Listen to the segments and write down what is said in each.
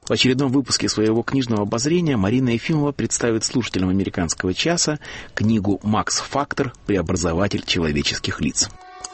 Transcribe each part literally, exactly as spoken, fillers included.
В очередном выпуске своего книжного обозрения Марина Ефимова представит слушателям «Американского часа» книгу «Макс Фактор. Преобразователь человеческих лиц».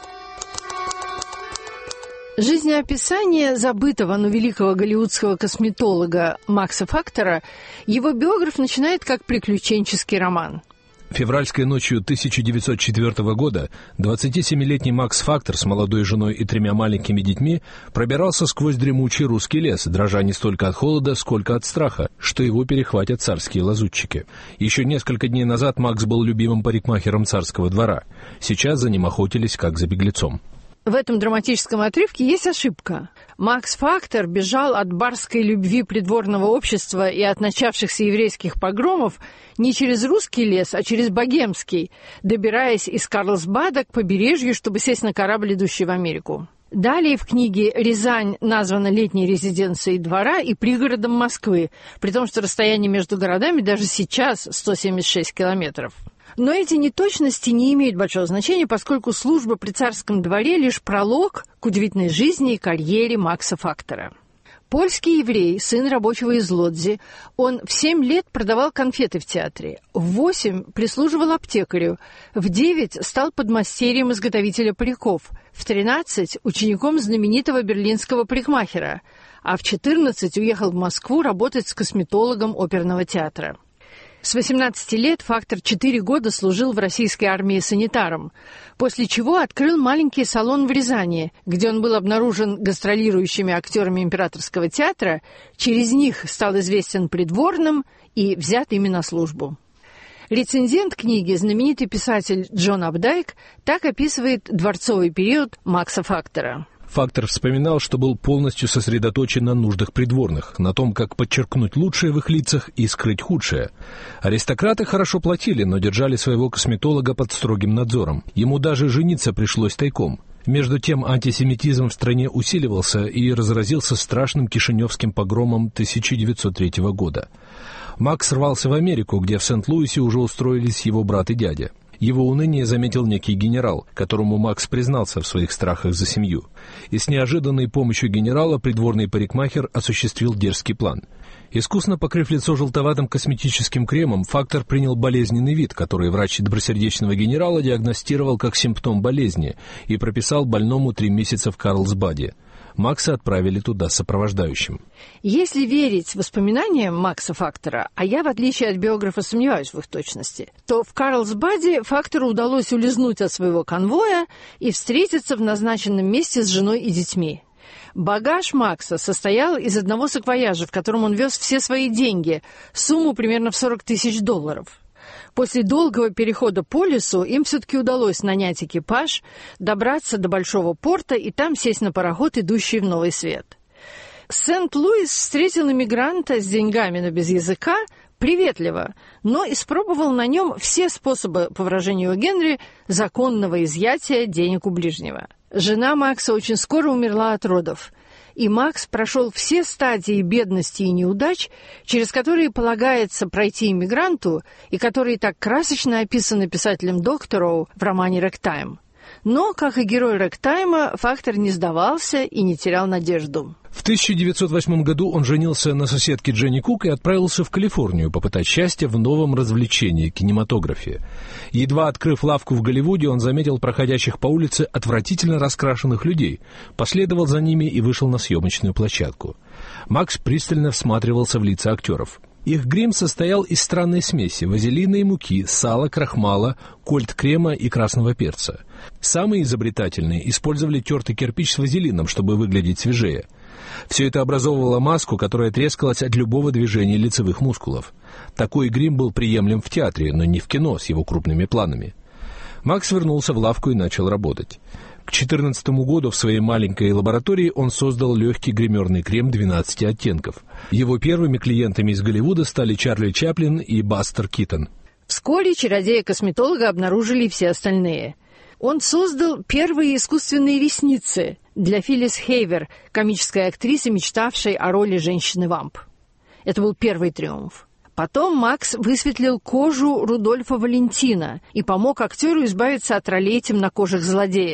Жизнеописание забытого, но великого голливудского косметолога Макса Фактора его биограф начинает как приключенческий роман. Февральской ночью тысяча девятьсот четвёртого года двадцатисемилетний Макс Фактор с молодой женой и тремя маленькими детьми пробирался сквозь дремучий русский лес, дрожа не столько от холода, сколько от страха, что его перехватят царские лазутчики. Еще несколько дней назад Макс был любимым парикмахером царского двора. Сейчас за ним охотились, как за беглецом. В этом драматическом отрывке есть ошибка. Макс Фактор бежал от барской любви придворного общества и от начавшихся еврейских погромов не через русский лес, а через богемский, добираясь из Карлсбада к побережью, чтобы сесть на корабль, идущий в Америку. Далее в книге Рязань названа летней резиденцией двора и пригородом Москвы, при том, что расстояние между городами даже сейчас сто семьдесят шесть километров. Но эти неточности не имеют большого значения, поскольку служба при царском дворе лишь пролог к удивительной жизни и карьере Макса Фактора. Польский еврей, сын рабочего из Лодзи, он в семь лет продавал конфеты в театре, в восемь прислуживал аптекарю, в девять стал подмастерьем изготовителя париков, в тринадцать учеником знаменитого берлинского парикмахера, а в четырнадцать уехал в Москву работать с косметологом оперного театра. С восемнадцати лет Фактор четыре года служил в российской армии санитаром, после чего открыл маленький салон в Рязани, где он был обнаружен гастролирующими актерами Императорского театра, через них стал известен придворным и взят ими на службу. Рецензент книги, знаменитый писатель Джон Апдайк, так описывает дворцовый период Макса Фактора. Фактор вспоминал, что был полностью сосредоточен на нуждах придворных, на том, как подчеркнуть лучшее в их лицах и скрыть худшее. Аристократы хорошо платили, но держали своего косметолога под строгим надзором. Ему даже жениться пришлось тайком. Между тем антисемитизм в стране усиливался и разразился страшным кишиневским погромом тысяча девятьсот третьего года. Макс рвался в Америку, где в Сент-Луисе уже устроились его брат и дядя. Его уныние заметил некий генерал, которому Макс признался в своих страхах за семью. И с неожиданной помощью генерала придворный парикмахер осуществил дерзкий план. Искусно покрыв лицо желтоватым косметическим кремом, Фактор принял болезненный вид, который врач добросердечного генерала диагностировал как симптом болезни и прописал больному три месяца в Карлсбаде. Макса отправили туда сопровождающим. Если верить воспоминаниям Макса Фактора, а я, в отличие от биографа, сомневаюсь в их точности, то в Карлсбаде Фактору удалось улизнуть от своего конвоя и встретиться в назначенном месте с женой и детьми. Багаж Макса состоял из одного саквояжа, в котором он вез все свои деньги, сумму примерно в сорок тысяч долларов. После долгого перехода по лесу им все-таки удалось нанять экипаж, добраться до большого порта и там сесть на пароход, идущий в Новый Свет. Сент-Луис встретил иммигранта с деньгами, но без языка, приветливо, но испробовал на нем все способы, по выражению Генри, законного изъятия денег у ближнего. Жена Макса очень скоро умерла от родов, и Макс прошел все стадии бедности и неудач, через которые полагается пройти иммигранту, и которые так красочно описаны писателем Доктороу в романе «Рэктайм». Но, как и герой «Рэктайма», Фактор не сдавался и не терял надежду. В тысяча девятьсот восьмом году он женился на соседке Дженни Кук и отправился в Калифорнию попытать счастья в новом развлечении – кинематографе. Едва открыв лавку в Голливуде, он заметил проходящих по улице отвратительно раскрашенных людей, последовал за ними и вышел на съемочную площадку. Макс пристально всматривался в лица актеров. Их грим состоял из странной смеси вазелина и муки, сала, крахмала, кольт-крема и красного перца. Самые изобретательные использовали тертый кирпич с вазелином, чтобы выглядеть свежее. Все это образовывало маску, которая трескалась от любого движения лицевых мускулов. Такой грим был приемлем в театре, но не в кино с его крупными планами. Макс вернулся в лавку и начал работать. К четырнадцатому году в своей маленькой лаборатории он создал легкий гримерный крем двенадцати оттенков. Его первыми клиентами из Голливуда стали Чарли Чаплин и Бастер Китон. Вскоре чародея-косметолога обнаружили и все остальные. Он создал первые искусственные ресницы для Филлис Хейвер, комической актрисы, мечтавшей о роли женщины-вамп. Это был первый триумф. Потом Макс высветлил кожу Рудольфа Валентина и помог актеру избавиться от ролей темнокожих злодеев.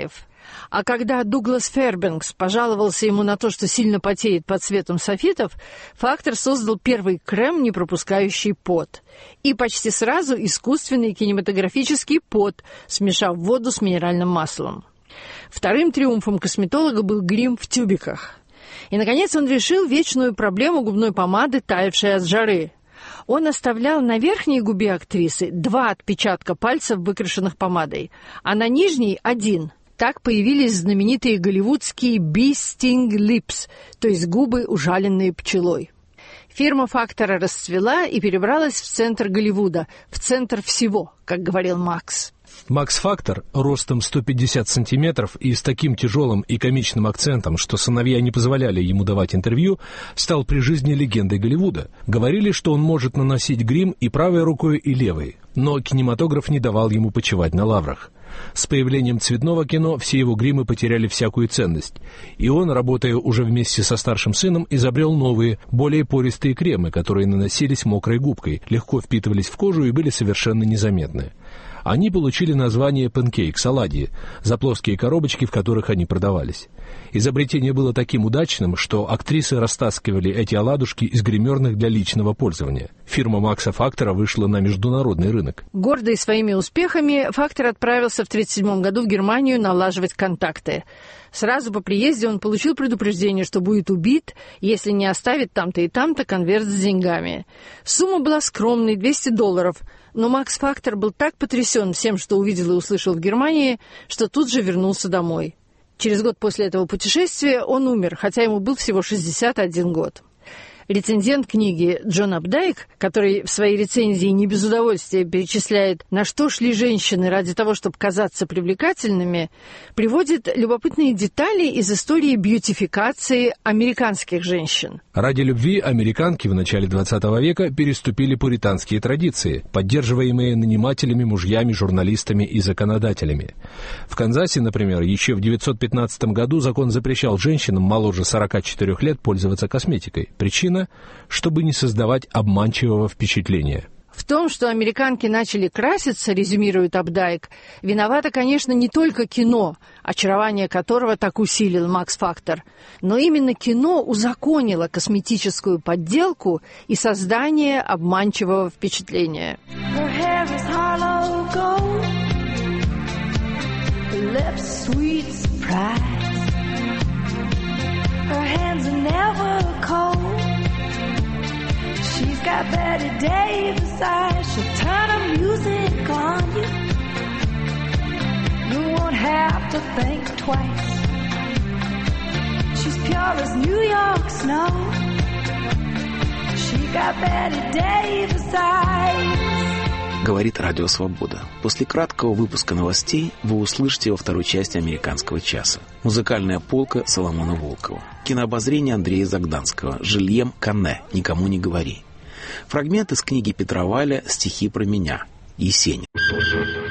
А когда Дуглас Фэрбенкс пожаловался ему на то, что сильно потеет под светом софитов, Фактор создал первый крем, не пропускающий пот. И почти сразу искусственный кинематографический пот, смешав воду с минеральным маслом. Вторым триумфом косметолога был грим в тюбиках. И, наконец, он решил вечную проблему губной помады, таявшей от жары. Он оставлял на верхней губе актрисы два отпечатка пальцев, выкрашенных помадой, а на нижней – один. Так появились знаменитые голливудские «bee sting lips», то есть губы, ужаленные пчелой. Фирма Фактора расцвела и перебралась в центр Голливуда, в центр всего, как говорил Макс. Макс Фактор, ростом сто пятьдесят сантиметров и с таким тяжелым и комичным акцентом, что сыновья не позволяли ему давать интервью, стал при жизни легендой Голливуда. Говорили, что он может наносить грим и правой рукой, и левой, но кинематограф не давал ему почивать на лаврах. С появлением цветного кино все его гримы потеряли всякую ценность, и он, работая уже вместе со старшим сыном, изобрел новые, более пористые кремы, которые наносились мокрой губкой, легко впитывались в кожу и были совершенно незаметны. Они получили название «панкейкс» оладьи за плоские коробочки, в которых они продавались. Изобретение было таким удачным, что актрисы растаскивали эти оладушки из гримерных для личного пользования. Фирма Макса Фактора вышла на международный рынок. Гордый своими успехами, Фактор отправился в тысяча девятьсот тридцать седьмом году в Германию налаживать контакты. Сразу по приезде он получил предупреждение, что будет убит, если не оставит там-то и там-то конверт с деньгами. Сумма была скромной – двести долларов. Но Макс Фактор был так потрясен всем, что увидел и услышал в Германии, что тут же вернулся домой. Через год после этого путешествия он умер, хотя ему был всего шестьдесят один год. Рецензент книги Джон Апдайк, который в своей рецензии не без удовольствия перечисляет, на что шли женщины ради того, чтобы казаться привлекательными, приводит любопытные детали из истории бьютификации американских женщин. Ради любви американки в начале двадцатого века переступили пуританские традиции, поддерживаемые нанимателями, мужьями, журналистами и законодателями. В Канзасе, например, еще в девятьсот пятнадцатом году закон запрещал женщинам моложе сорока четырёх лет пользоваться косметикой. Причина – чтобы не создавать обманчивого впечатления. В том, что американки начали краситься, резюмирует Апдайк, виновато, конечно, не только кино, очарование которого так усилил Макс Фактор, но именно кино узаконило косметическую подделку и создание обманчивого впечатления. She's got Betty Davis eyes, she'll turn her music on you. You won't have to think twice. She's pure as New York snow. She got Betty Davis eyes. Говорит Радио Свобода. После краткого выпуска новостей вы услышите во второй части «Американского часа». Музыкальная полка Соломона Волкова. Кинообозрение Андрея Загданского. Жильем Канне. «Никому не говори». Фрагмент из книги Петра Валя «Стихи про меня». Есенин.